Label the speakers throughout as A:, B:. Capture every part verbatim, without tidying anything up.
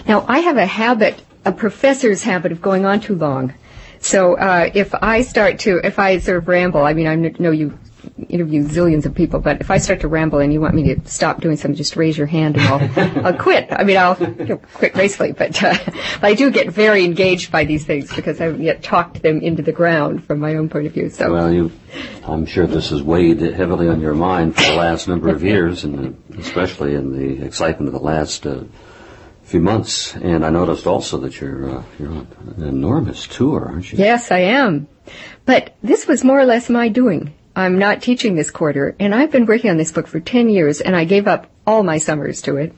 A: Now, I have a habit, a professor's habit of going on too long. So uh, if I start to, if I sort of ramble, I mean, I know you interview zillions of people, but if I start to ramble and you want me to stop doing something, just raise your hand and I'll, I'll quit. I mean, I'll you know, quit gracefully, but uh, I do get very engaged by these things because I haven't yet talked them into the ground from my own point of view. So,
B: well, you, I'm sure this has weighed heavily on your mind for the last number of years, and especially in the excitement of the last uh, few months. And I noticed also that you're uh, you're on an enormous tour, aren't you?
A: Yes, I am. But this was more or less my doing. I'm not teaching this quarter, and I've been working on this book for ten years, and I gave up all my summers to it.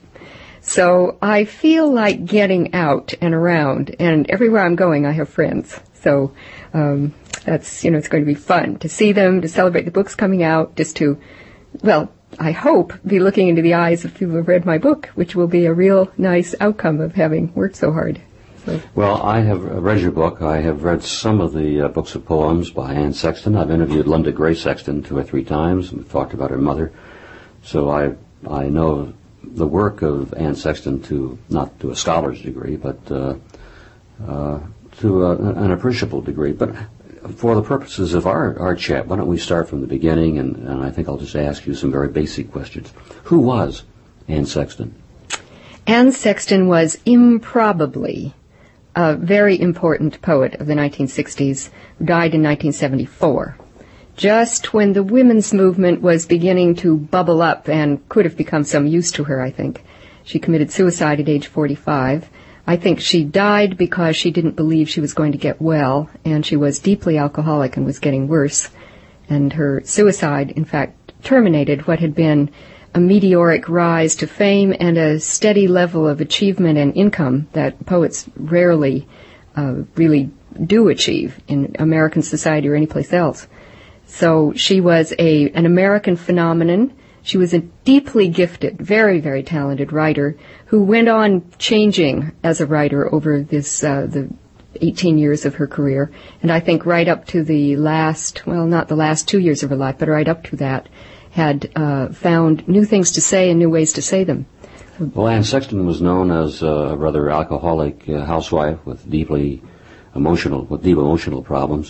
A: So I feel like getting out and around, and everywhere I'm going, I have friends. So um, that's, you know, it's going to be fun to see them, to celebrate the books coming out, just to, well, I hope, be looking into the eyes of people who have read my book, which will be a real nice outcome of having worked so hard. So.
B: Well, I have read your book. I have read some of the uh, books of poems by Anne Sexton. I've interviewed Linda Gray Sexton two or three times and talked about her mother. So I I know the work of Anne Sexton to, not to a scholar's degree, but uh, uh, to a, an appreciable degree. But for the purposes of our, our chat, why don't we start from the beginning, and, and I think I'll just ask you some very basic questions. Who was Anne Sexton?
A: Anne Sexton was improbably a very important poet of the nineteen sixties, who died in nineteen seventy-four, just when the women's movement was beginning to bubble up and could have become some use to her, I think. She committed suicide at age forty-five. I think she died because she didn't believe she was going to get well, and she was deeply alcoholic and was getting worse. And her suicide, in fact, terminated what had been a meteoric rise to fame and a steady level of achievement and income that poets rarely uh, really do achieve in American society or anyplace else. So she was a an American phenomenon. She was a deeply gifted, very, very talented writer who went on changing as a writer over this uh, the eighteen years of her career. And I think right up to the last, well, not the last two years of her life, but right up to that, had uh, found new things to say and new ways to say them.
B: Well, Anne Sexton was known as a rather alcoholic uh, housewife with deeply emotional, with deep emotional problems,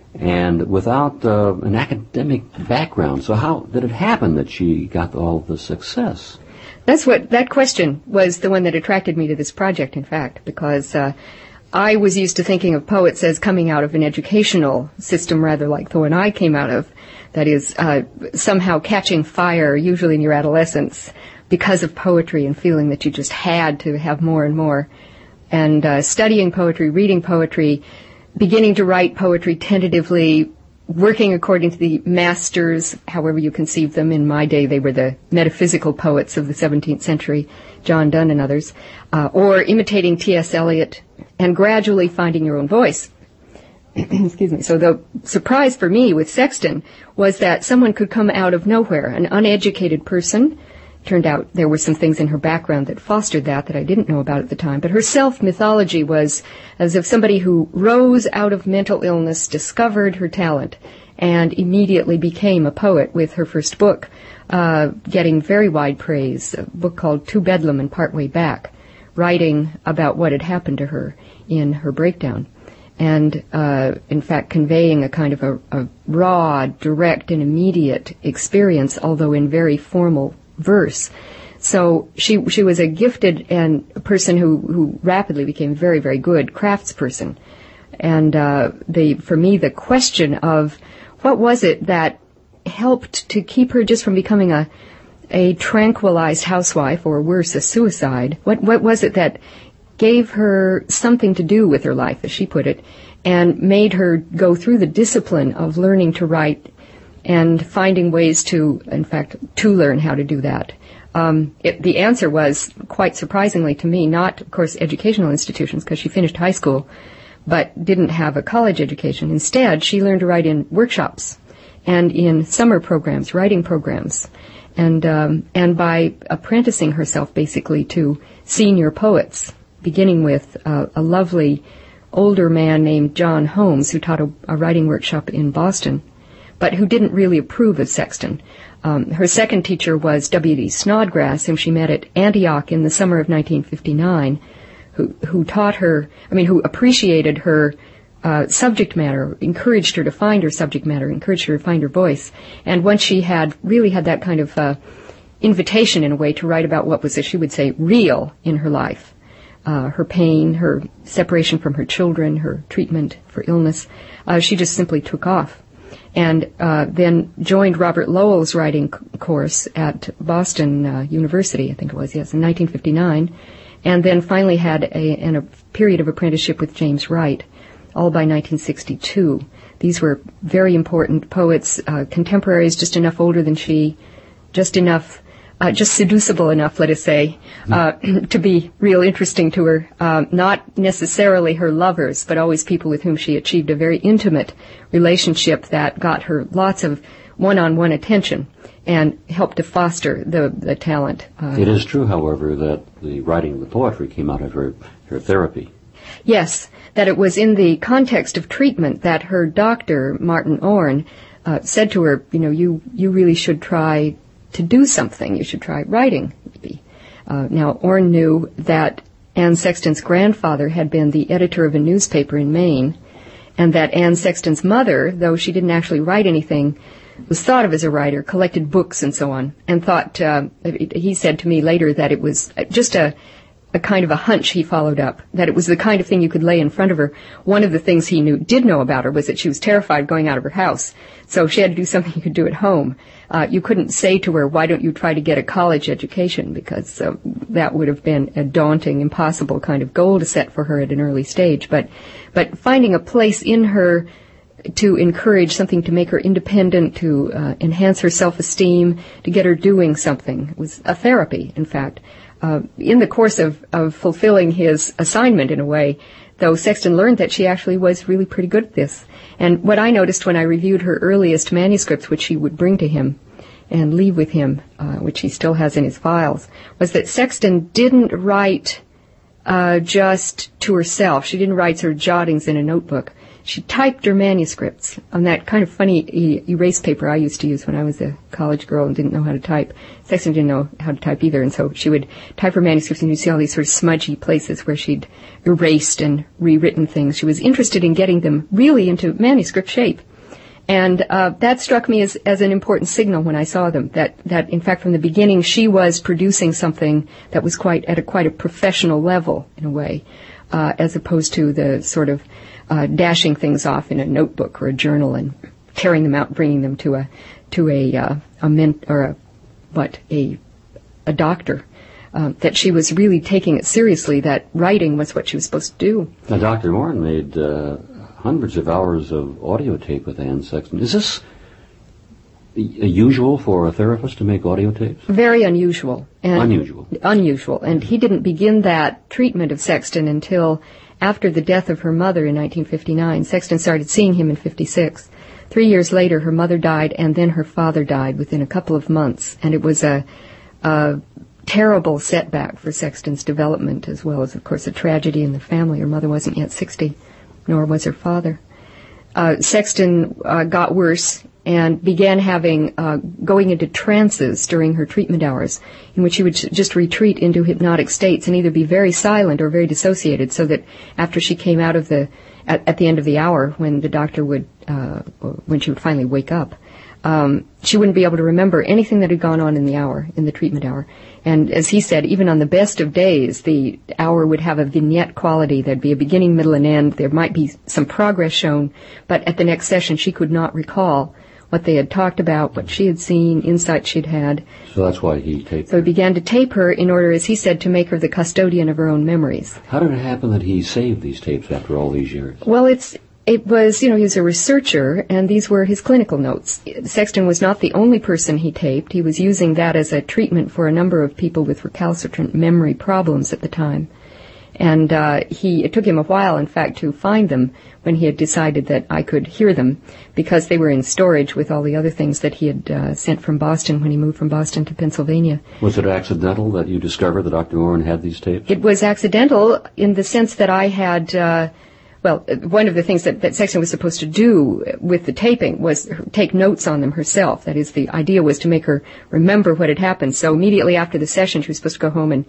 B: and without uh, an academic background. So how did it happen that she got all the success?
A: That's what, that question was the one that attracted me to this project, in fact, because uh, I was used to thinking of poets as coming out of an educational system rather like the one I came out of. That is, uh, somehow catching fire, usually in your adolescence, because of poetry and feeling that you just had to have more and more. And uh, studying poetry, reading poetry, beginning to write poetry tentatively, working according to the masters, however you conceive them. In my day, they were the metaphysical poets of the seventeenth century, John Donne and others, uh, or imitating T S Eliot, and gradually finding your own voice. Excuse me. So the surprise for me with Sexton was that someone could come out of nowhere, an uneducated person. Turned out there were some things in her background that fostered that that I didn't know about at the time. But her self-mythology was as if somebody who rose out of mental illness discovered her talent and immediately became a poet with her first book, uh, getting very wide praise, a book called To Bedlam and Partway Back, writing about what had happened to her in her breakdown. And, uh, in fact, conveying a kind of a, a raw, direct, and immediate experience, although in very formal verse. So she she was a gifted and a person who, who rapidly became very, very good craftsperson. And uh, the for me, the question of what was it that helped to keep her just from becoming a a tranquilized housewife, or worse, a suicide? What what was it that gave her something to do with her life, as she put it, and made her go through the discipline of learning to write and finding ways to, in fact, to learn how to do that? Um, it, the answer was, quite surprisingly to me, not, of course, educational institutions, because she finished high school, but didn't have a college education. Instead, she learned to write in workshops and in summer programs, writing programs, and um, and by apprenticing herself, basically, to senior poets, beginning with uh, a lovely older man named John Holmes, who taught a, a writing workshop in Boston, but who didn't really approve of Sexton. Um, her second teacher was W D Snodgrass, whom she met at Antioch in the summer of nineteen fifty-nine, who who taught her, I mean, who appreciated her uh, subject matter, encouraged her to find her subject matter, encouraged her to find her voice. And once she had really had that kind of uh, invitation in a way to write about what was, as she would say, real in her life, uh, her pain, her separation from her children, her treatment for illness, uh, she just simply took off. And uh, then joined Robert Lowell's writing c- course at Boston uh, University, I think it was, yes, in nineteen fifty-nine, and then finally had a, an, a period of apprenticeship with James Wright, all by nineteen sixty-two. These were very important poets, uh, contemporaries, just enough older than she, just enough, uh, just seducible enough, let us say, uh, to be real interesting to her. Uh, not necessarily her lovers, but always people with whom she achieved a very intimate relationship that got her lots of one-on-one attention and helped to foster the, the talent. Uh,
B: it is true, however, that the writing of the poetry came out of her, her therapy.
A: Yes, that it was in the context of treatment that her doctor, Martin Orne, uh, said to her, you know, you, you really should try to do something. You should try writing. Uh, now, Orne knew that Anne Sexton's grandfather had been the editor of a newspaper in Maine, and that Anne Sexton's mother, though she didn't actually write anything, was thought of as a writer, collected books and so on, and thought, uh, he said to me later that it was just a, a kind of a hunch he followed up, that it was the kind of thing you could lay in front of her. One of the things he knew, did know about her was that she was terrified going out of her house, so she had to do something you could do at home. Uh, you couldn't say to her, why don't you try to get a college education, because uh, that would have been a daunting, impossible kind of goal to set for her at an early stage. But, but finding a place in her to encourage something to make her independent, to uh, enhance her self-esteem, to get her doing something. It was a therapy, in fact. Uh, in the course of, of fulfilling his assignment, in a way, though, Sexton learned that she actually was really pretty good at this. And what I noticed when I reviewed her earliest manuscripts, which she would bring to him and leave with him, uh, which he still has in his files, was that Sexton didn't write uh, just to herself. She didn't write sort of jottings in a notebook. She typed her manuscripts on that kind of funny e- erase paper I used to use when I was a college girl and didn't know how to type. Sexton didn't know how to type either, and so she would type her manuscripts, and you'd see all these sort of smudgy places where she'd erased and rewritten things. She was interested in getting them really into manuscript shape. And uh, that struck me as, as an important signal when I saw them, that, that in fact from the beginning she was producing something that was quite at a quite a professional level, in a way, uh, as opposed to the sort of uh, dashing things off in a notebook or a journal and carrying them out, bringing them to a to a uh, a ment or a what a a doctor. Um, that she was really taking it seriously, that writing was what she was supposed to do.
B: Now, Doctor Orne made uh, hundreds of hours of audio tape with Anne Sexton. Is this usual for a therapist to make audio tapes?
A: Very unusual. And
B: unusual.
A: Unusual. And he didn't begin that treatment of Sexton until after the death of her mother in nineteen fifty-nine. Sexton started seeing him in fifty-six. Three years later, her mother died, and then her father died within a couple of months. And it was a... a terrible setback for Sexton's development, as well as, of course, a tragedy in the family. Her mother wasn't yet sixty, nor was her father. Uh, Sexton uh, got worse and began having, uh, going into trances during her treatment hours, in which she would just retreat into hypnotic states and either be very silent or very dissociated, so that after she came out of the, at, at the end of the hour, when the doctor would, uh, when she would finally wake up, Um, she wouldn't be able to remember anything that had gone on in the hour, in the treatment hour. And as he said, even on the best of days, the hour would have a vignette quality. There'd be a beginning, middle, and end. There might be some progress shown, but at the next session she could not recall what they had talked about, what she had seen, insights she'd had.
B: So that's why he taped
A: So he began to tape her in order, as he said, to make her the custodian of her own memories.
B: How did it happen that he saved these tapes after all these years?
A: Well, it's... It was, you know, he was a researcher, and these were his clinical notes. Sexton was not the only person he taped. He was using that as a treatment for a number of people with recalcitrant memory problems at the time. And uh, he, it took him a while, in fact, to find them when he had decided that I could hear them, because they were in storage with all the other things that he had uh, sent from Boston when he moved from Boston to Pennsylvania.
B: Was it accidental that you discovered that Doctor Orne had these tapes?
A: It was accidental in the sense that I had... Uh, Well, one of the things that, that Sexton was supposed to do with the taping was take notes on them herself. That is, the idea was to make her remember what had happened. So immediately after the session, she was supposed to go home and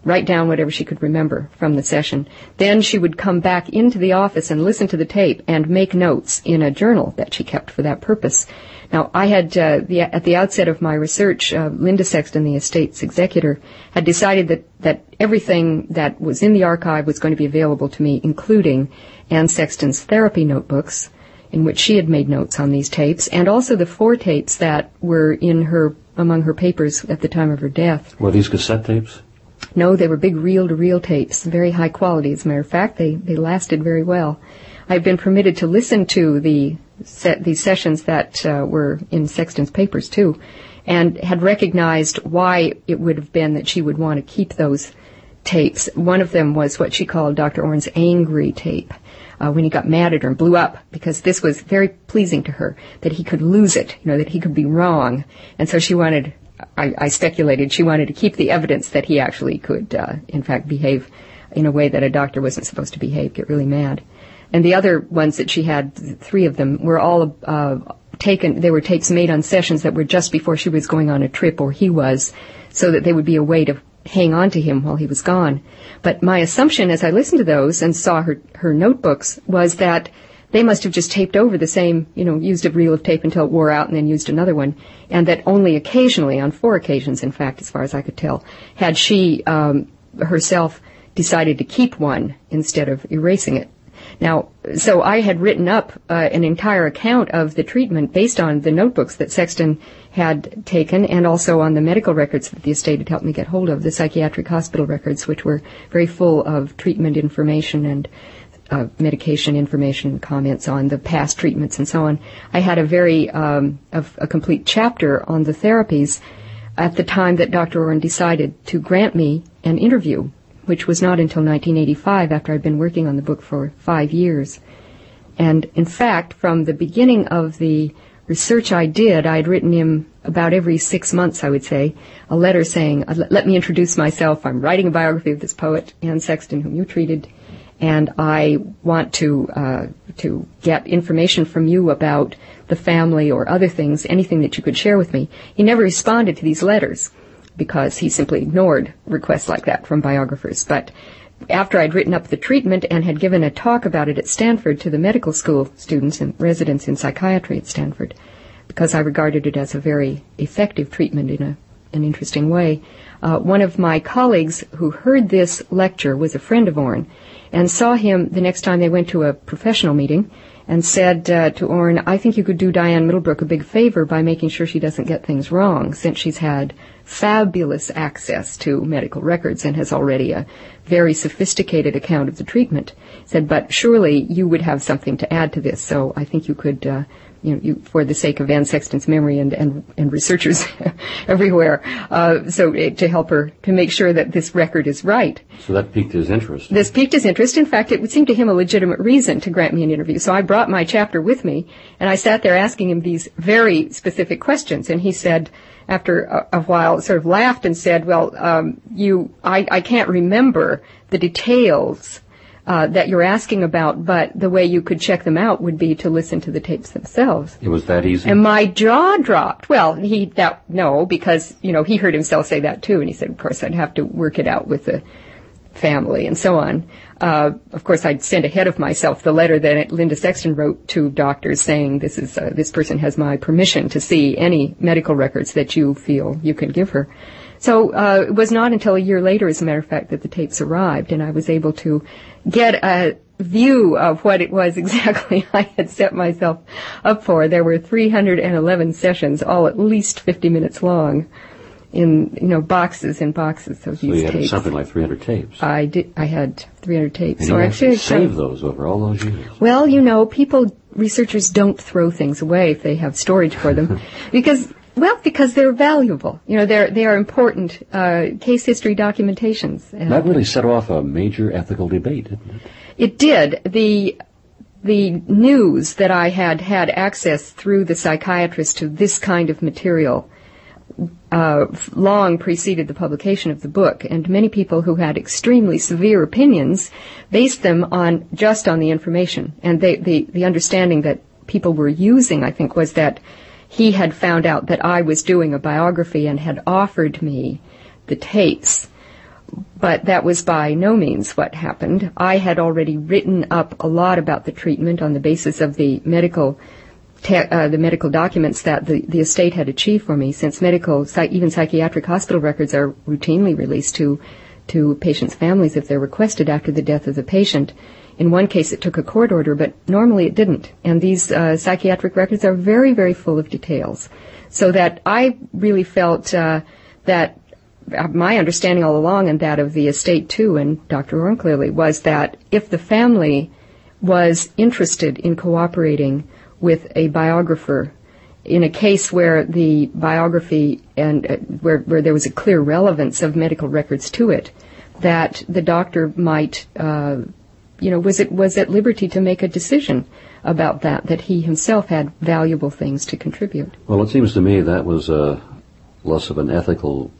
A: write down whatever she could remember from the session. Then she would come back into the office and listen to the tape and make notes in a journal that she kept for that purpose. Now, I had, uh, the, at the outset of my research, uh, Linda Sexton, the estate's executor, had decided that, that everything that was in the archive was going to be available to me, including Anne Sexton's therapy notebooks, in which she had made notes on these tapes, and also the four tapes that were in her, among her papers at the time of her death.
B: Were these cassette tapes?
A: No, they were big reel-to-reel tapes, very high quality. As a matter of fact, they, they lasted very well. I've been permitted to listen to the set, these sessions that uh, were in Sexton's papers, too, and had recognized why it would have been that she would want to keep those tapes. One of them was what she called Doctor Orn's angry tape, uh, when he got mad at her and blew up, because this was very pleasing to her, that he could lose it, you know, that he could be wrong. And so she wanted... I, I speculated she wanted to keep the evidence that he actually could, uh, in fact, behave in a way that a doctor wasn't supposed to behave, get really mad. And the other ones that she had, three of them, were all uh, taken, they were tapes made on sessions that were just before she was going on a trip, or he was, so that they would be a way to hang on to him while he was gone. But my assumption as I listened to those and saw her, her notebooks was that they must have just taped over the same, you know, used a reel of tape until it wore out and then used another one, and that only occasionally, on four occasions, in fact, as far as I could tell, had she um, herself decided to keep one instead of erasing it. Now, so I had written up uh, an entire account of the treatment based on the notebooks that Sexton had taken, and also on the medical records that the estate had helped me get hold of, the psychiatric hospital records, which were very full of treatment information and Uh, medication information, comments on the past treatments and so on. I had a very, um, a, a complete chapter on the therapies at the time that Doctor Orn decided to grant me an interview, which was not until nineteen eighty-five, after I'd been working on the book for five years. And in fact, from the beginning of the research I did, I'd written him about every six months, I would say, a letter saying, let me introduce myself. I'm writing a biography of this poet, Anne Sexton, whom you treated, and I want to uh, to get information from you about the family or other things, anything that you could share with me. He never responded to these letters because he simply ignored requests like that from biographers. But after I'd written up the treatment and had given a talk about it at Stanford to the medical school students and residents in psychiatry at Stanford, because I regarded it as a very effective treatment in a, an interesting way, uh, one of my colleagues who heard this lecture was a friend of Orn, and saw him the next time they went to a professional meeting, and said uh, to Orn, I think you could do Diane Middlebrook a big favor by making sure she doesn't get things wrong, since she's had fabulous access to medical records and has already a very sophisticated account of the treatment. He said, but surely you would have something to add to this, so I think you could, uh, you know, you, for the sake of Anne Sexton's memory and, and, and researchers everywhere, uh, so it, to help her to make sure that this record is right.
B: So that piqued his interest.
A: This piqued his interest. In fact, it would seem to him a legitimate reason to grant me an interview. So I brought my chapter with me, and I sat there asking him these very specific questions. And he said, after a, a while, sort of laughed and said, well, um, you, I, I can't remember the details Uh, that you're asking about, but the way you could check them out would be to listen to the tapes themselves.
B: It was that easy?
A: And my jaw dropped. Well, he, that, no, because, you know, he heard himself say that too, and he said, of course, I'd have to work it out with the family and so on. Uh, of course, I'd sent ahead of myself the letter that Linda Sexton wrote to doctors saying, this is, uh, this person has my permission to see any medical records that you feel you can give her. So uh, it was not until a year later, as a matter of fact, that the tapes arrived, and I was able to get a view of what it was exactly I had set myself up for. There were three hundred eleven sessions, all at least fifty minutes long, in, you know, boxes and boxes of
B: so
A: these
B: you had
A: tapes.
B: something like three hundred tapes.
A: I did. I had three hundred tapes.
B: And
A: so
B: you
A: actually
B: saved those over all those years.
A: Well, you know, people, researchers don't throw things away if they have storage for them, because. Well, because they're valuable. You know, they're they are important uh, case history documentations. And
B: that really set off a major ethical debate, didn't it?
A: It did. The the news that I had had access through the psychiatrist to this kind of material uh, long preceded the publication of the book, and many people who had extremely severe opinions based them on just on the information. And they, the the understnding that people were using, I think, was that he had found out that I was doing a biography and had offered me the tapes, but that was by no means what happened. I had already written up a lot about the treatment on the basis of the medical te- uh, the medical documents that the, the estate had achieved for me, since medical, even psychiatric hospital records are routinely released to to patients' families if they're requested after the death of the patient. In one case, it took a court order, but normally it didn't. And these uh, psychiatric records are very, very full of details. So that I really felt uh, that my understanding all along, and that of the estate too, and Doctor Orne clearly, was that if the family was interested in cooperating with a biographer in a case where the biography and uh, where, where there was a clear relevance of medical records to it, that the doctor might, uh, you know, was it was at liberty to make a decision about that, that he himself had valuable things to contribute.
B: Well, it seems to me that was uh, less of an ethical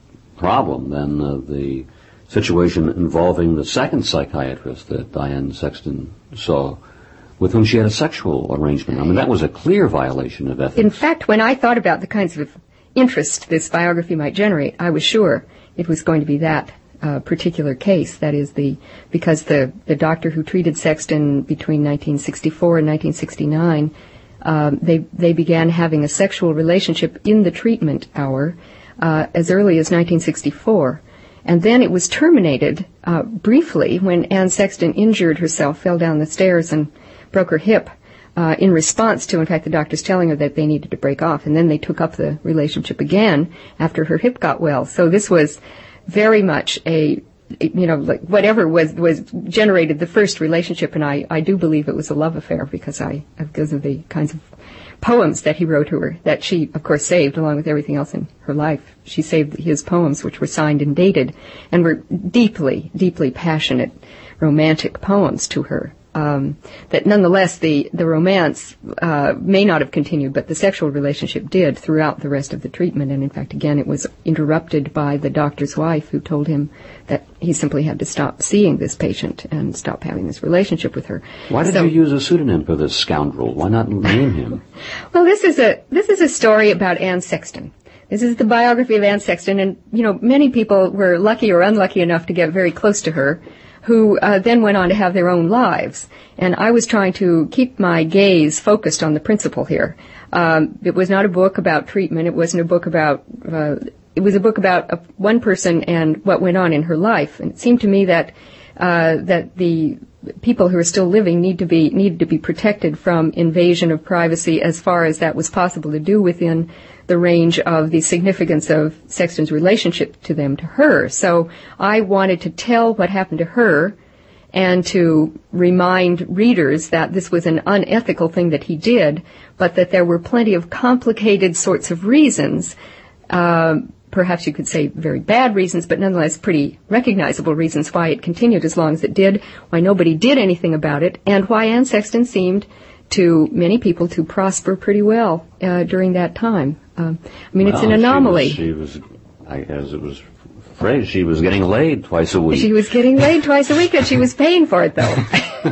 B: problem than uh, the situation involving the second psychiatrist that Diane Sexton saw, with whom she had a sexual arrangement. I mean, that was a clear violation of ethics.
A: In fact, when I thought about the kinds of interest this biography might generate, I was sure it was going to be that uh, particular case. That is, the because the, the doctor who treated Sexton between nineteen sixty-four and nineteen sixty-nine, um, they they began having a sexual relationship in the treatment hour uh, as early as nineteen sixty-four. And then it was terminated uh, briefly when Anne Sexton injured herself, fell down the stairs, and broke her hip uh, in response to, in fact, the doctors telling her that they needed to break off. And then they took up the relationship again after her hip got well. So this was very much a, you know, like whatever was was generated the first relationship, and I, I do believe it was a love affair because I because of the kinds of poems that he wrote to her, that she, of course, saved along with everything else in her life. She saved his poems, which were signed and dated, and were deeply, deeply passionate, romantic poems to her. Um, that nonetheless, the, the romance uh, may not have continued, but the sexual relationship did throughout the rest of the treatment. And in fact, again, it was interrupted by the doctor's wife, who told him that he simply had to stop seeing this patient and stop having this relationship with her.
B: Why did
A: so,
B: you use a pseudonym for this scoundrel? Why not name him?
A: Well, this is a this is a story about Anne Sexton. This is the biography of Anne Sexton, and you know, many people were lucky or unlucky enough to get very close to her, who uh, then went on to have their own lives. And I was trying to keep my gaze focused on the principle here. Um, it was not a book about treatment. It wasn't a book about, uh, it was a book about uh, one person and what went on in her life. And it seemed to me that, uh, that the people who are still living need to be, needed to be protected from invasion of privacy as far as that was possible to do within the range of the significance of Sexton's relationship to them, to her. So I wanted to tell what happened to her and to remind readers that this was an unethical thing that he did, but that there were plenty of complicated sorts of reasons, uh, perhaps you could say very bad reasons, but nonetheless pretty recognizable reasons why it continued as long as it did, why nobody did anything about it, and why Anne Sexton seemed to many people to prosper pretty well uh, during that time. Um, I mean,
B: well,
A: an anomaly.
B: She was, she was, I guess it was phrased, she was getting laid twice a week.
A: She was getting laid twice a week, and she was paying for it, though.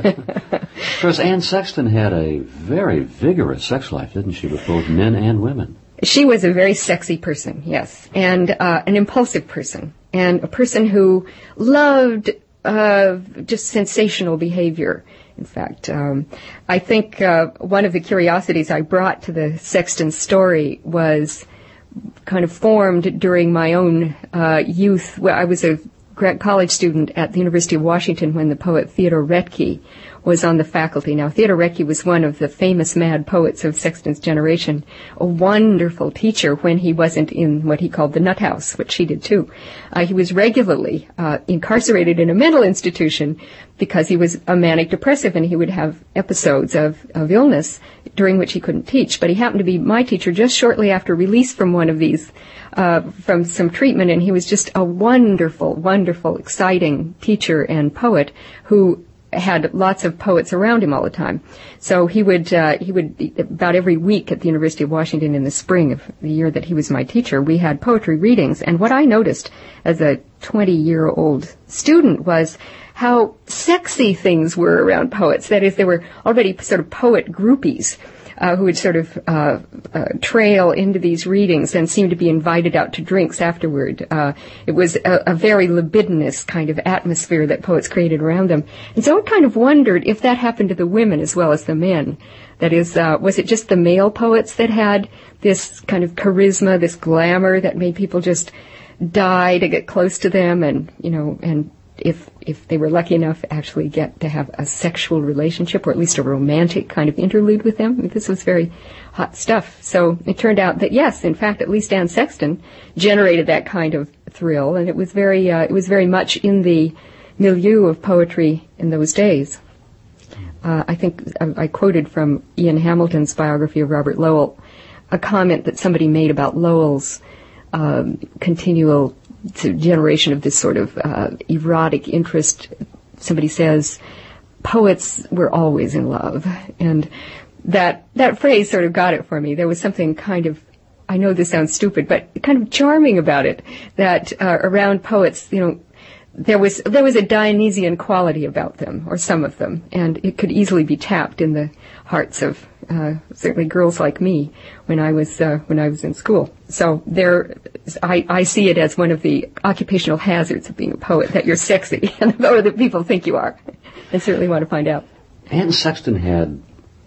B: Because Anne Sexton had a very vigorous sex life, didn't she, with both men and women?
A: She was a very sexy person, yes, and uh, an impulsive person, and a person who loved uh, just sensational behavior. In fact, um, I think uh, one of the curiosities I brought to the Sexton story was kind of formed during my own uh, youth. Well, I was a college student at the University of Washington when the poet Theodore Retke was on the faculty. Now, Theodore Retke was one of the famous mad poets of Sexton's generation, a wonderful teacher when he wasn't in what he called the nut house, which she did too. Uh, he was regularly uh, incarcerated in a mental institution because he was a manic depressive, and he would have episodes of, of illness during which he couldn't teach. But he happened to be my teacher just shortly after release from one of these, uh, from some treatment, and he was just a wonderful, wonderful, exciting teacher and poet who had lots of poets around him all the time. So he would, uh, he would, about every week at the University of Washington in the spring of the year that he was my teacher, we had poetry readings. And what I noticed as a twenty-year-old student was how sexy things were around poets. That is, there were already sort of poet groupies uh, who would sort of uh, uh, trail into these readings and seem to be invited out to drinks afterward. Uh, it was a, a very libidinous kind of atmosphere that poets created around them. And so I kind of wondered if that happened to the women as well as the men. That is, uh, was it just the male poets that had this kind of charisma, this glamour that made people just die to get close to them and, you know, and if if they were lucky enough actually get to have a sexual relationship or at least a romantic kind of interlude with them? I mean, this was very hot stuff. So it turned out that yes, in fact, at least Anne Sexton generated that kind of thrill, and it was very uh, it was very much in the milieu of poetry in those days. Uh, I think I, I quoted from Ian Hamilton's biography of Robert Lowell a comment that somebody made about Lowell's um, continual to generation of this sort of uh, erotic interest. Somebody says, poets were always in love. And that that phrase sort of got it for me. There was something kind of, I know this sounds stupid, but kind of charming about it, that uh, around poets, you know, there was there was a Dionysian quality about them, or some of them, and it could easily be tapped in the hearts of uh, certainly girls like me when I was uh, when I was in school. So there, I, I see it as one of the occupational hazards of being a poet, that you're sexy, or that people think you are, and certainly want to find out.
B: Anne Sexton had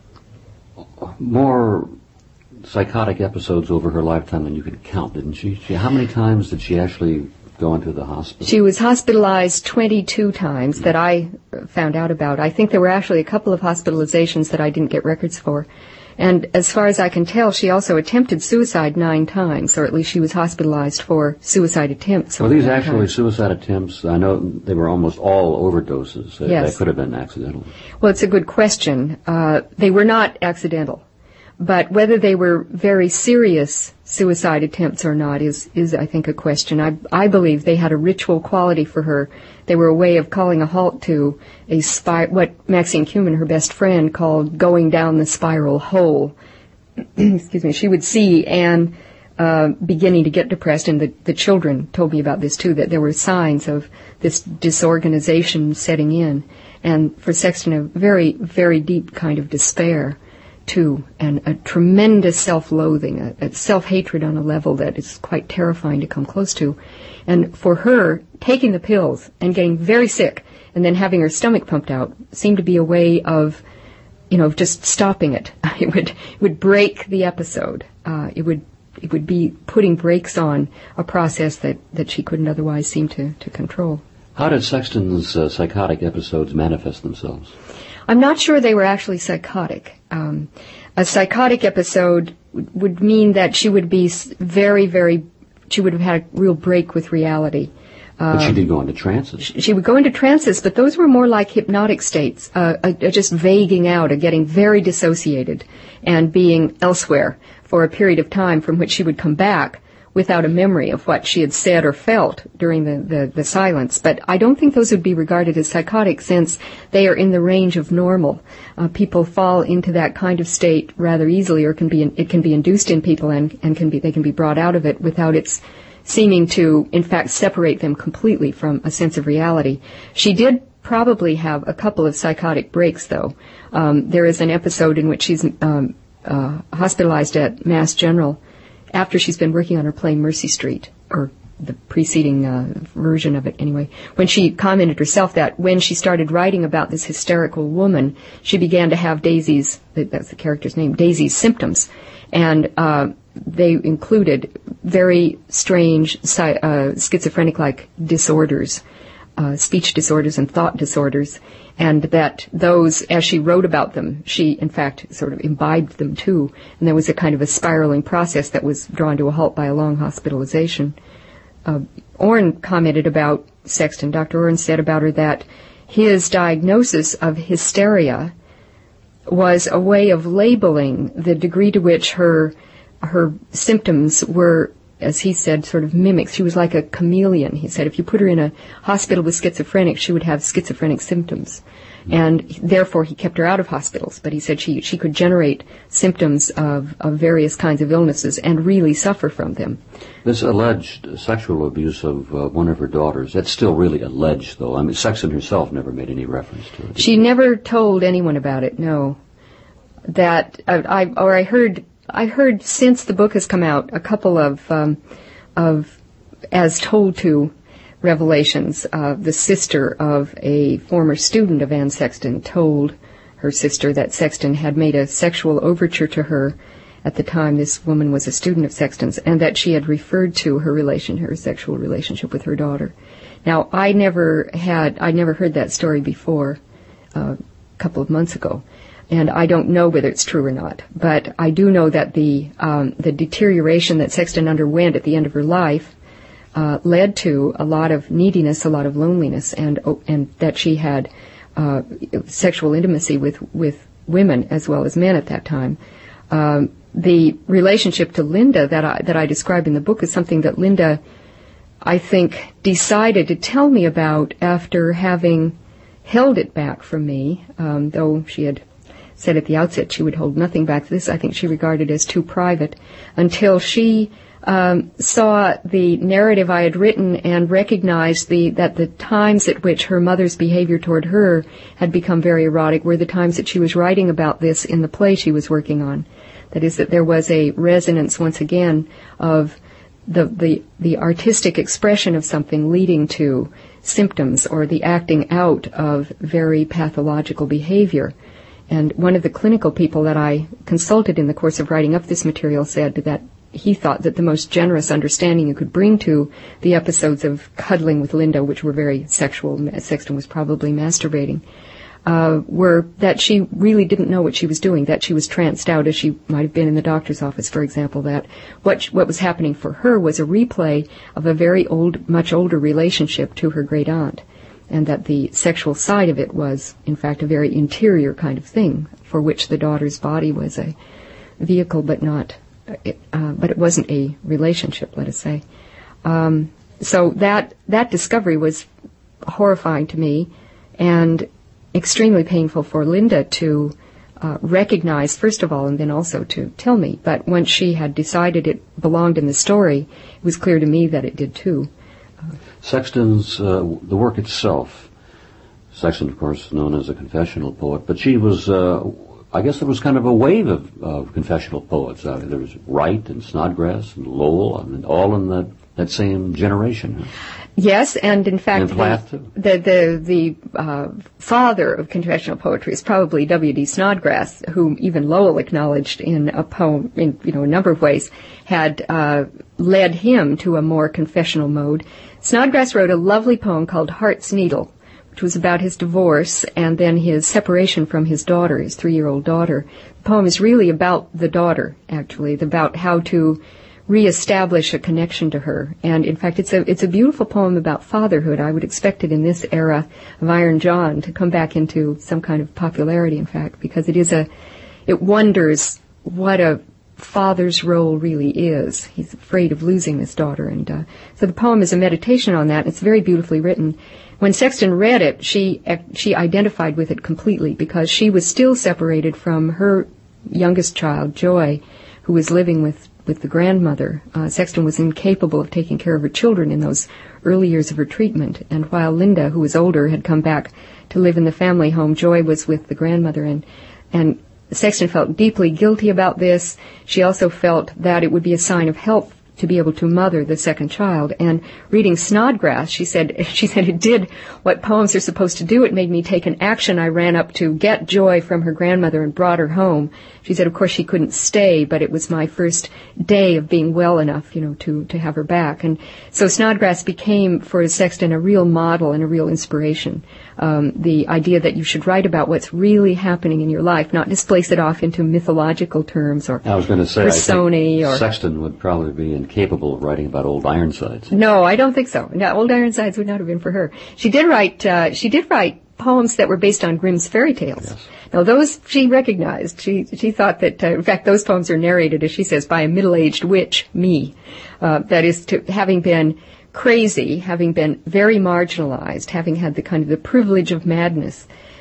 B: more psychotic episodes over her lifetime than you could count, didn't she? she how many times did she actually go into the hospital?
A: She was hospitalized twenty-two times that I found out about. I think there were actually a couple of hospitalizations that I didn't get records for. And as far as I can tell, she also attempted suicide nine times, or at least she was hospitalized for suicide attempts.
B: Were these actually times. Suicide attempts? I know they were almost all overdoses.
A: Yes.
B: They could have been accidental.
A: Well, it's a good question. Uh, they were not accidental. But whether they were very serious suicide attempts or not is, is I think, a question. I, I believe they had a ritual quality for her. They were a way of calling a halt to a spy, what Maxine Kumin, her best friend, called going down the spiral hole. Excuse me. She would see Anne uh, beginning to get depressed, and the, the children told me about this too, that there were signs of this disorganization setting in. And for Sexton, a very, very deep kind of despair, too, and a tremendous self-loathing, a, a self-hatred on a level that is quite terrifying to come close to. And for her, taking the pills and getting very sick and then having her stomach pumped out seemed to be a way of, you know, just stopping it. It would it would break the episode. Uh, it would it would be putting brakes on a process that, that she couldn't otherwise seem to, to control.
B: How did Sexton's uh, psychotic episodes manifest themselves?
A: I'm not sure they were actually psychotic. Um, a psychotic episode w- would mean that she would be very, very, she would have had a real break with reality.
B: Uh, but she did go into trances.
A: She, she would go into trances, but those were more like hypnotic states, uh, uh, just vaguing out, or getting very dissociated and being elsewhere for a period of time from which she would come back without a memory of what she had said or felt during the, the, the silence. But I don't think those would be regarded as psychotic, since they are in the range of normal. Uh, people fall into that kind of state rather easily, or can be it can be induced in people, and, and can be they can be brought out of it without its seeming to, in fact, separate them completely from a sense of reality. She did probably have a couple of psychotic breaks, though. Um, there is an episode in which she's um, uh, hospitalized at Mass General after she's been working on her play Mercy Street, or the preceding uh, version of it anyway, when she commented herself that when she started writing about this hysterical woman, she began to have Daisy's, that's the character's name, Daisy's symptoms. And uh, they included very strange uh, schizophrenic-like disorders, uh, speech disorders and thought disorders, and that those, as she wrote about them, she, in fact, sort of imbibed them, too. And there was a kind of a spiraling process that was drawn to a halt by a long hospitalization. Uh, Orne commented about Sexton. Doctor Orne said about her that his diagnosis of hysteria was a way of labeling the degree to which her her symptoms were, as he said, sort of mimics. She was like a chameleon. He said if you put her in a hospital with schizophrenics, she would have schizophrenic symptoms. And therefore he kept her out of hospitals. But he said she, she could generate symptoms of, of various kinds of illnesses and really suffer from them.
B: This alleged sexual abuse of uh, one of her daughters, that's still really alleged, though. I mean, Sexton herself never made any reference to it.
A: She never told anyone about it, no. that uh, I or I heard I heard since the book has come out a couple of um, of as told to revelations. Uh, the sister of a former student of Anne Sexton told her sister that Sexton had made a sexual overture to her at the time this woman was a student of Sexton's, and that she had referred to her relation, her sexual relationship with her daughter. Now, I never had, I never heard that story before uh, a couple of months ago, and I don't know whether it's true or not. But I do know that the um, the deterioration that Sexton underwent at the end of her life uh, led to a lot of neediness, a lot of loneliness, and and that she had uh, sexual intimacy with with women as well as men at that time. Um, the relationship to Linda that I that I describe in the book is something that Linda, I think, decided to tell me about after having held it back from me, um, though she had said at the outset she would hold nothing back. This, I think, she regarded as too private, until she um, saw the narrative I had written and recognized the that the times at which her mother's behavior toward her had become very erotic were the times that she was writing about this in the play she was working on. That is, that there was a resonance, once again, of the, the, the artistic expression of something leading to symptoms or the acting out of very pathological behavior. And one of the clinical people that I consulted in the course of writing up this material said that he thought that the most generous understanding you could bring to the episodes of cuddling with Linda, which were very sexual, Sexton was probably masturbating, Uh, were that she really didn't know what she was doing, that she was tranced out, as she might have been in the doctor's office, for example, that what what was happening for her was a replay of a very old, much older relationship to her great aunt, and that the sexual side of it was, in fact, a very interior kind of thing, for which the daughter's body was a vehicle, but not, uh, but it wasn't a relationship, let us say. Um, so that that discovery was horrifying to me, and extremely painful for Linda to uh, recognize, first of all, and then also to tell me. But once she had decided it belonged in the story, it was clear to me that it did too. Uh,
B: Sexton's, uh, the work itself, Sexton, of course, known as a confessional poet, but she was, uh, I guess there was kind of a wave of, of confessional poets. Uh, there was Wright and Snodgrass and Lowell, I mean, all in that, that same generation.
A: Yes, and in fact,
B: and Plath,
A: the the the, the uh, father of confessional poetry is probably W D Snodgrass, whom even Lowell acknowledged in a poem, in you know a number of ways, had uh, led him to a more confessional mode. Snodgrass wrote a lovely poem called Heart's Needle, which was about his divorce and then his separation from his daughter, his three-year-old daughter. The poem is really about the daughter, actually, about how to reestablish a connection to her. And in fact, it's a it's a beautiful poem about fatherhood. I would expect it in this era of Iron John to come back into some kind of popularity, in fact, because it is a it wonders what a father's role really is. He's afraid of losing this daughter, and uh, so the poem is a meditation on that. It's very beautifully written. When Sexton read it, she she identified with it completely, because she was still separated from her youngest child, Joy, who was living with with the grandmother. Uh, Sexton was incapable of taking care of her children in those early years of her treatment, and while Linda, who was older, had come back to live in the family home, Joy was with the grandmother, and and Sexton felt deeply guilty about this. She also felt that it would be a sign of help to be able to mother the second child. And reading Snodgrass, she said, she said it did what poems are supposed to do. It made me take an action. I ran up to get Joy from her grandmother and brought her home. She said, of course, she couldn't stay, but it was my first day of being well enough, you know, to, to have her back. And so Snodgrass became, for Sexton, a real model and a real inspiration. Um, the idea that you should write about what's really happening in your life, not displace it off into mythological terms or
B: I was going to say,
A: personae.
B: I think
A: or
B: Sexton would probably be incapable of writing about old Ironsides.
A: No, I don't think so. No, Old Ironsides would not have been for her. She did write. Uh, she did write poems that were based on Grimm's fairy tales.
B: Yes.
A: Now, those she recognized. She she thought that, uh, in fact, those poems are narrated, as she says, by a middle-aged witch, me. Uh, that is, to having been crazy, having been very marginalized, having had the kind of the privilege of madness.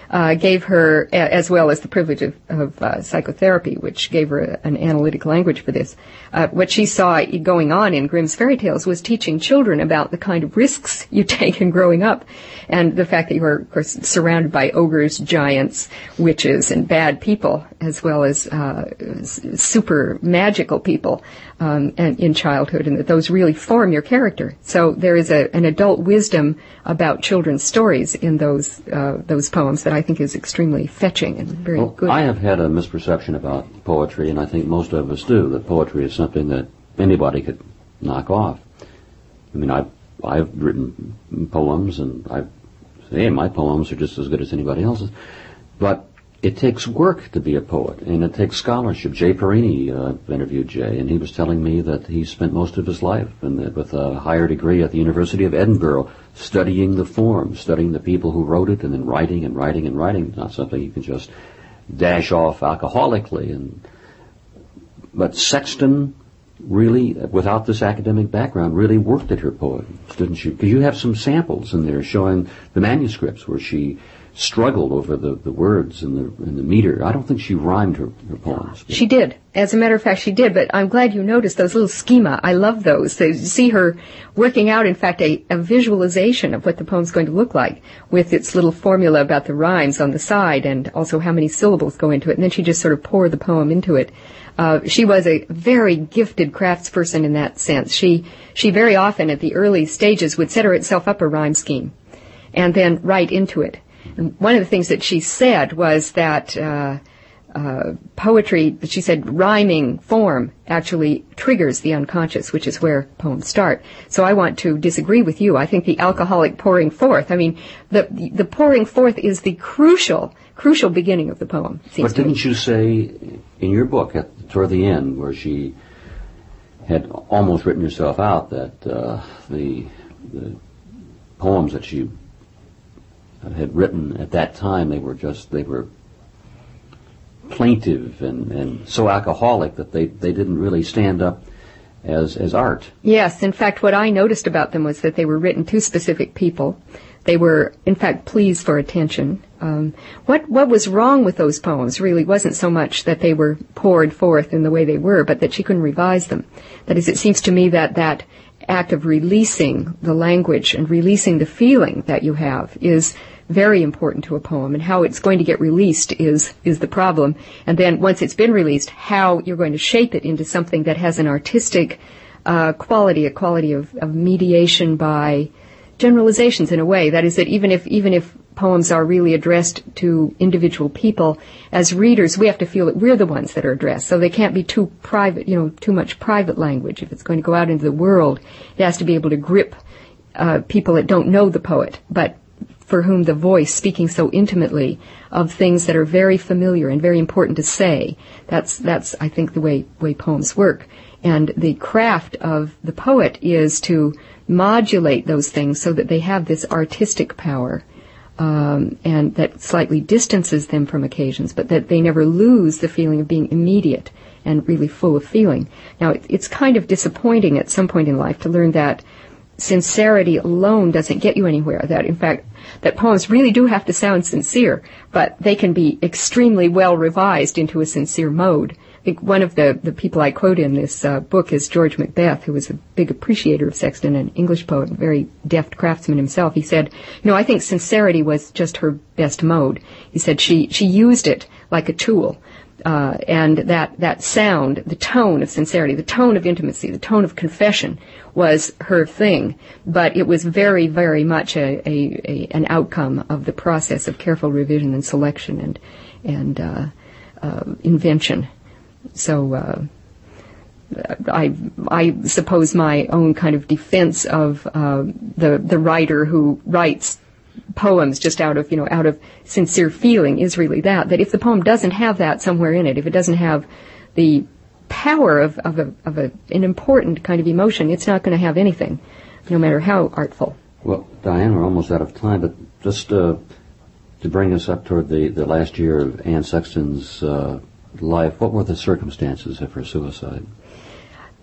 A: uh, gave her, a- as well as the privilege of, of uh, psychotherapy, which gave her a, an analytic language for this. Uh, what she saw going on in Grimm's fairy tales was teaching children about the kind of risks you take in growing up, and the fact that you are, of course, surrounded by ogres, giants, witches, and bad people, as well as uh, s- super magical people um, and in childhood, and that those really form your character. So there is a, an adult wisdom about children's stories in those uh, those poems that I think is extremely fetching and very
B: well,
A: good.
B: I have had a misperception about poetry, and I think most of us do, that poetry is something that anybody could knock off. I mean, I've, I've written poems, and I say, hey, my poems are just as good as anybody else's. But it takes work to be a poet, and it takes scholarship. Jay Perini uh, interviewed Jay, and he was telling me that he spent most of his life and that with a higher degree at the University of Edinburgh studying the form, studying the people who wrote it, and then writing and writing and writing. Not something you can just dash off alcoholically. And but Sexton really, without this academic background, really worked at her poems, didn't you? Because you have some samples in there showing the manuscripts where she struggled over the, the words and the and the meter. I don't think she rhymed her, her poems.
A: She did. As a matter of fact, she did, but I'm glad you noticed those little schema. I love those. So you see her working out, in fact, a, a visualization of what the poem's going to look like with its little formula about the rhymes on the side and also how many syllables go into it, and then she just sort of poured the poem into it. Uh, she was a very gifted craftsperson in that sense. She she very often at the early stages would set herself up a rhyme scheme and then write into it. And one of the things that she said was that uh, uh, poetry, she said rhyming form actually triggers the unconscious, which is where poems start. So I want to disagree with you. I think the alcoholic pouring forth, I mean, the the pouring forth is the crucial, crucial beginning of the poem.
B: But didn't you say in your book at toward the end, where she had almost written herself out, that uh, the the poems that she had written at that time, they were just, they were plaintive and, and so alcoholic that they, they didn't really stand up as as art.
A: Yes, in fact, what I noticed about them was that they were written to specific people. They were, in fact, pleas for attention. Um, what what was wrong with those poems really wasn't so much that they were poured forth in the way they were, but that she couldn't revise them. That is, it seems to me that that act of releasing the language and releasing the feeling that you have is very important to a poem, and how it's going to get released is is the problem. And then once it's been released, how you're going to shape it into something that has an artistic uh, quality, a quality of, of mediation by generalizations in a way. That is, that even if even if poems are really addressed to individual people, as readers we have to feel that we're the ones that are addressed. So they can't be too private, you know, too much private language. If it's going to go out into the world, it has to be able to grip uh, people that don't know the poet, but for whom the voice, speaking so intimately of things that are very familiar and very important to say, that's, that's I think, the way, way poems work. And the craft of the poet is to modulate those things so that they have this artistic power, um, and that slightly distances them from occasions, but that they never lose the feeling of being immediate and really full of feeling. Now, it, it's kind of disappointing at some point in life to learn that sincerity alone doesn't get you anywhere, that in fact that poems really do have to sound sincere, but they can be extremely well revised into a sincere mode. I think one of the, the people I quote in this uh, book is George Macbeth, who was a big appreciator of Sexton, an English poet, a very deft craftsman himself. He said, you know, I think sincerity was just her best mode. He said she, she used it like a tool. Uh, and that, that sound, the tone of sincerity, the tone of intimacy, the tone of confession was her thing. But it was very, very much a, a, a an outcome of the process of careful revision and selection and, and uh, uh, invention. So uh, I, I suppose my own kind of defense of uh, the the writer who writes poems just out of, you know, out of sincere feeling is really that, that if the poem doesn't have that somewhere in it, if it doesn't have the power of, of, a, of a, an important kind of emotion, it's not going to have anything, no matter how artful.
B: Well, Diane, we're almost out of time, but just uh, to bring us up toward the, the last year of Anne Sexton's uh, life, what were the circumstances of her suicide?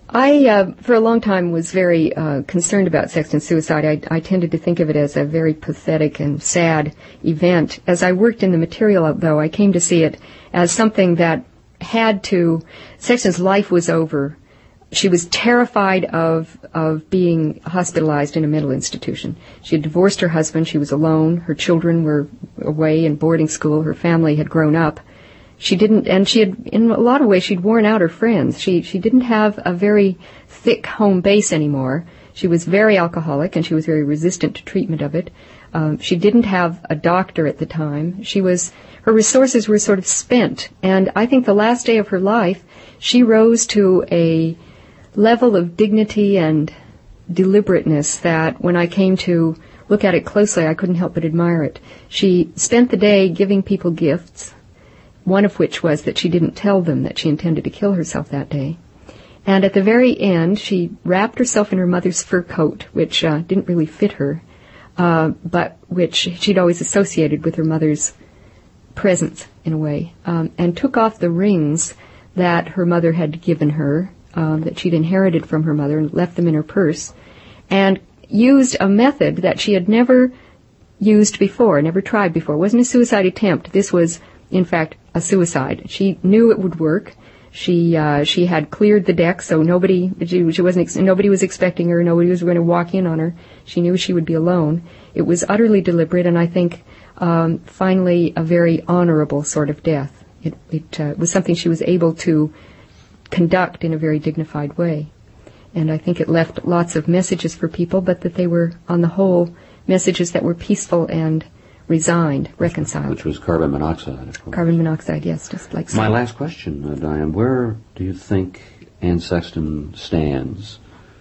A: I, uh, for a long time, was very uh, concerned about Sexton's suicide. I, I tended to think of it as a very pathetic and sad event. As I worked in the material, though, I came to see it as something that had to, Sexton's life was over. She was terrified of of being hospitalized in a mental institution. She had divorced her husband. She was alone. Her children were away in boarding school. Her family had grown up. She didn't, and she had, in a lot of ways, she'd worn out her friends. She she didn't have a very thick home base anymore. She was very alcoholic, and she was very resistant to treatment of it. Um, she didn't have a doctor at the time. She was, her resources were sort of spent, and I think the last day of her life, she rose to a level of dignity and deliberateness that when I came to look at it closely, I couldn't help but admire it. She spent the day giving people gifts, one of which was that she didn't tell them that she intended to kill herself that day. And at the very end, she wrapped herself in her mother's fur coat, which uh, didn't really fit her, uh, but which she'd always associated with her mother's presence, in a way, um, and took off the rings that her mother had given her, um, that she'd inherited from her mother, and left them in her purse, and used a method that she had never used before, never tried before. It wasn't a suicide attempt. This was, in fact, a suicide. She knew it would work. She uh, she had cleared the deck, so nobody she, she wasn't ex- nobody was expecting her. Nobody was going to walk in on her. She knew she would be alone. It was utterly deliberate, and I think um, finally a very honorable sort of death. It, it uh, was something she was able to conduct in a very dignified way, and I think it left lots of messages for people, but that they were, on the whole, messages that were peaceful and resigned, reconciled.
B: Which was carbon monoxide, of course.
A: Carbon monoxide, yes, just like so.
B: My last question, uh, Diane, where do you think Anne Sexton stands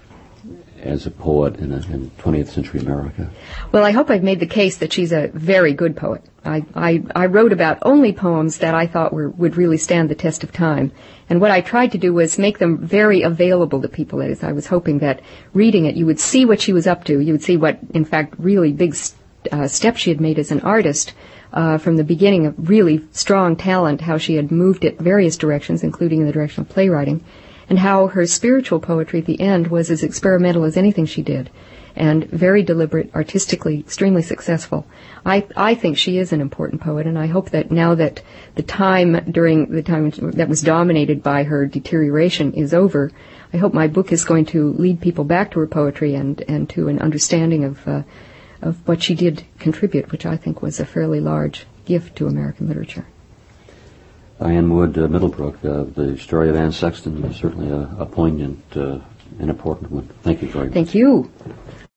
B: as a poet in, a, in twentieth century America?
A: Well, I hope I've made the case that she's a very good poet. I, I, I wrote about only poems that I thought were, would really stand the test of time. And what I tried to do was make them very available to people. That is, I was hoping that reading it, you would see what she was up to. You would see what, in fact, really big st- uh, steps she had made as an artist uh, from the beginning of really strong talent, how she had moved it various directions, including in the direction of playwriting, and how her spiritual poetry at the end was as experimental as anything she did, and very deliberate, artistically extremely successful. I, I think she is an important poet, and I hope that now that the time during the time that was dominated by her deterioration is over, I hope my book is going to lead people back to her poetry and, and to an understanding of uh, of what she did contribute, which I think was a fairly large gift to American literature.
B: Diane Wood uh, Middlebrook, uh, the story of Anne Sexton is certainly a, a poignant uh, and important one. Thank you very much.
A: Thank you.